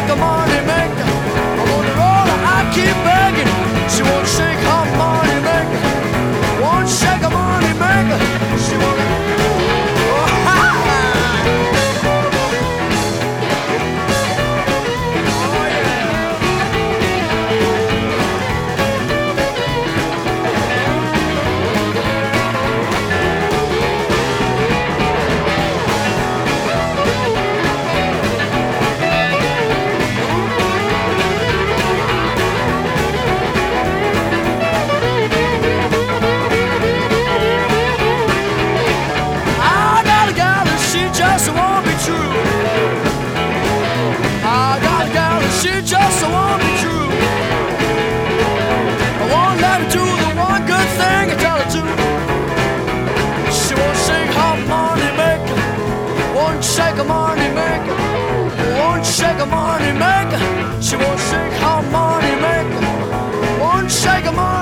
shake a money maker. I'm on the roll, I keep begging. She won't shake her money maker. Won't shake a money maker. She won't. Oh, ha, ha. Oh, yeah. I got a gal and she just won't be true. I got a gal and she just won't be true. I won't let her do the one good thing I tell her to. She won't shake her money maker. Won't shake a money maker. Won't shake a money maker. She won't shake her money maker. Won't shake a money